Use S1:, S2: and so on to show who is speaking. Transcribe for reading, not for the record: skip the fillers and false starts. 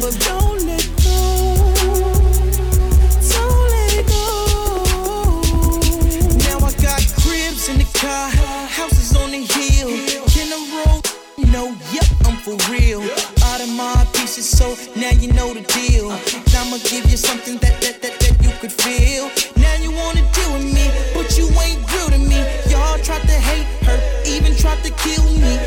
S1: but don't let go. Don't let go. Now I got cribs in the car, houses on the hill. Can I roll? No, yep, I'm for real. Out of my pieces, so now you know the deal. I'ma give you something that you could feel. Now you wanna deal with me, but you ain't real to me. Y'all tried to hate, hurt, even tried to kill me.